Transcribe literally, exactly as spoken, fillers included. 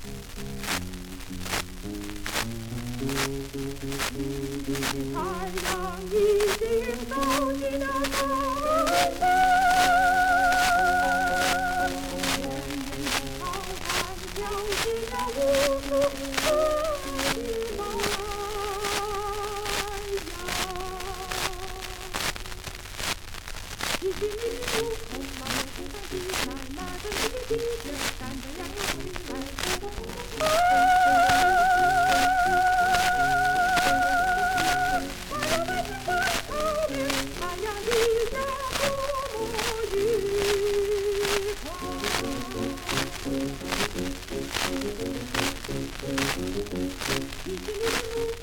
太阳已经走进了东方，浩瀚飘进了无数的茫茫。一群迷雾匆忙地飞上地，慢慢地地着，赶着阳光进来。太阳底下不愉快，一群迷雾